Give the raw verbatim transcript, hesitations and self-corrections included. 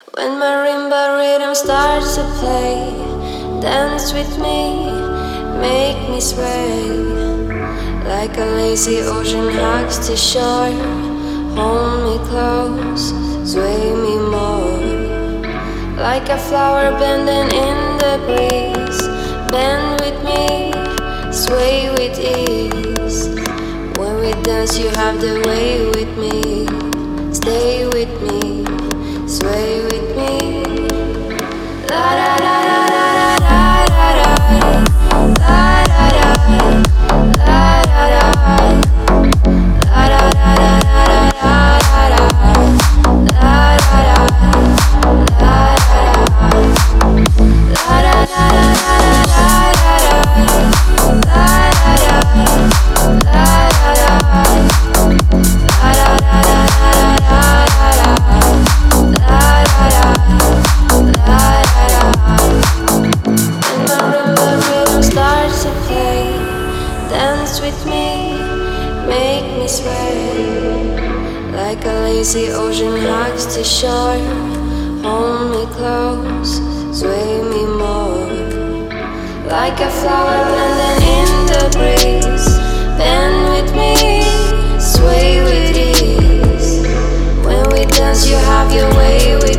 When marimba rhythm starts to play, dance with me, make me sway. Like a lazy ocean hugs the shore, hold me close, sway me more. Like a flower bending in the breeze, bend with me, sway with ease. When we dance you have the way with me, stay with me, sway with me. La da da da da da da da da da da da da da da. Dance with me, make me sway. Like a lazy ocean hugs the shore, hold me close, sway me more. Like a flower bending in the breeze, bend with me, sway with ease. When we dance you have your way with